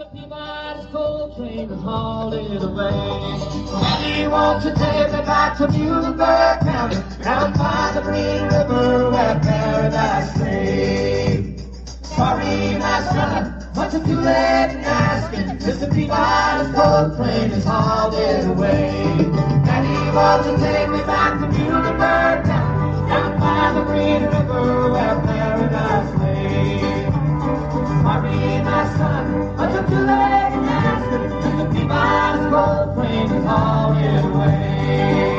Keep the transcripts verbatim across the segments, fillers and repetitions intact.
Mister Peabody's coal train is hauled away. And he wants to take me back to Muhlenberg County, down by the Green River where paradise lay. Sorry, my son, but you're too late in asking. Mister Peabody's coal train is hauled away. And he wants to take me back to Muhlenberg County, down by the Green River where paradise lay. Sorry, my son, but you're too late in asking. Mister Peabody's coal train is hauled away.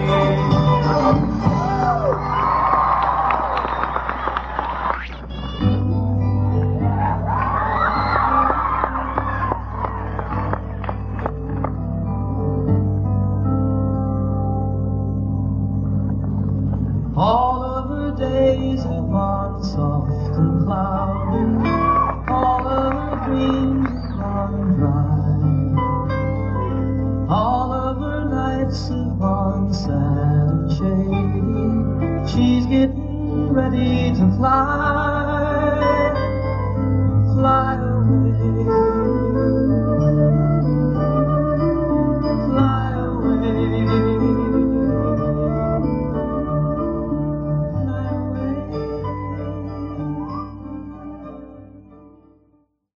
All of her days have gone soft and cloudy. All of her dreams have gone dry. All of her nights have gone sad and shady. She's getting ready to fly, fly away.